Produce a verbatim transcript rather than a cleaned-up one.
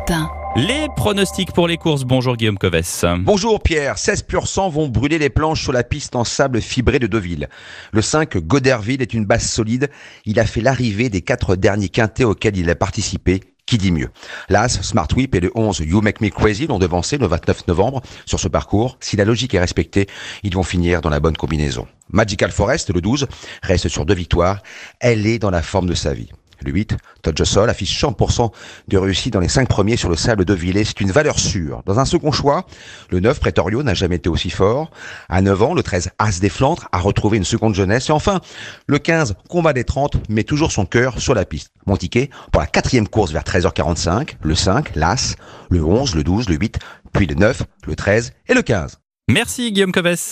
Europe un. Les pronostics pour les courses. Bonjour Guillaume Covès. Bonjour Pierre, seize pur sang vont brûler les planches sur la piste en sable fibré de Deauville. Le cinq, Goderville, est une base solide. Il a fait l'arrivée des quatre derniers quintés auxquels il a participé. Qui dit mieux? L'As, Smart Whip et le onze, You Make Me Crazy l'ont devancé le vingt-neuf novembre sur ce parcours. Si la logique est respectée, ils vont finir dans la bonne combinaison. Magical Forest, le douze, reste sur deux victoires. Elle est dans la forme de sa vie. Le huit, Touch Sol, affiche cent pour cent de réussite dans les cinq premiers sur le sable de Villers. C'est une valeur sûre. Dans un second choix, le neuf, Pretorio, n'a jamais été aussi fort. À neuf ans, le treize, As des Flandres, a retrouvé une seconde jeunesse. Et enfin, le quinze, Combat des trente, met toujours son cœur sur la piste. Mon ticket pour la quatrième course vers treize heures quarante-cinq, le cinq, l'As, le onze, le douze, le huit, puis le neuf, le treize et le quinze. Merci Guillaume Covès.